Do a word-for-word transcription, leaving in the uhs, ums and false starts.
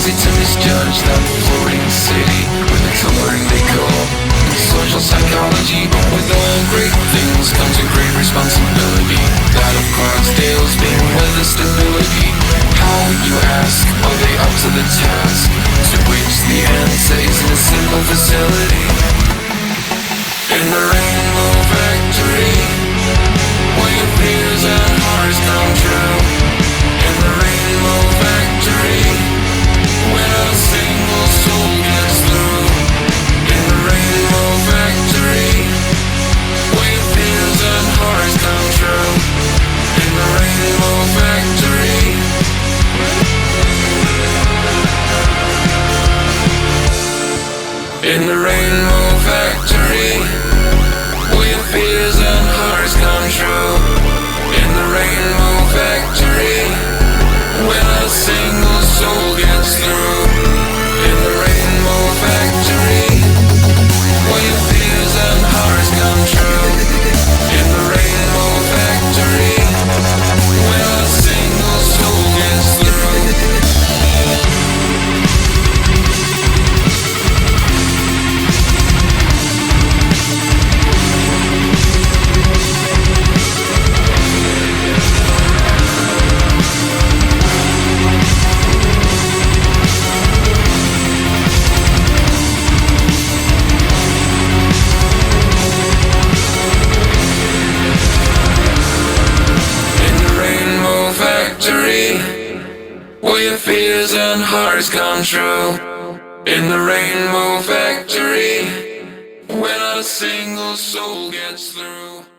easy to misjudge that floating city with its alluring decor. Social psychology, but with all great things comes a great responsibility. That of Clarksdale's being weather stability. How, you ask, are they up to the task? To which the answer is in a simple facility. In the Rainbow Factory, where your fears and hearts come true. In the Rainbow Factory, when a single soul gets through. In the Rainbow Factory, where your fears and hearts come true. In the Rainbow Factory. In the Rainbow Factory, where your fears and hearts come true. In the Rainbow Factory, when a single soul gets through. In the Rainbow Factory, where your fears and hearts come true. In the Rainbow Factory, when a single soul gets through. Where your fears and hearts come true. In the Rainbow Factory, where not a single soul gets through.